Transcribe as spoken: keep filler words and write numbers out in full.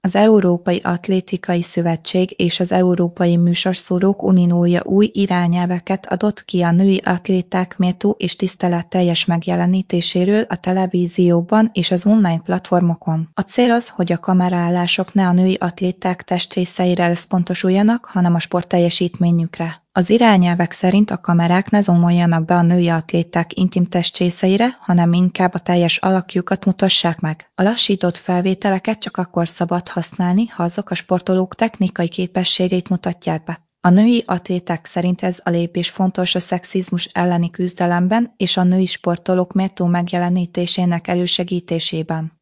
Az Európai Atlétikai Szövetség és az Európai Műsorszórók Uniója új irányelveket adott ki a női atléták méltó és tiszteletteljes megjelenítéséről a televízióban és az online platformokon. A cél az, hogy a kameraállások ne a női atléták testrészeire összpontosuljanak, hanem a sportteljesítményükre. Az irányelvek szerint a kamerák ne zoomoljanak be a női atléták intim testrészeire, hanem inkább a teljes alakjukat mutassák meg. A lassított felvételeket csak akkor szabad használni, ha azok a sportolók technikai képességeit mutatják be. A női atléták szerint ez a lépés fontos a szexizmus elleni küzdelemben és a női sportolók méltó megjelenítésének elősegítésében.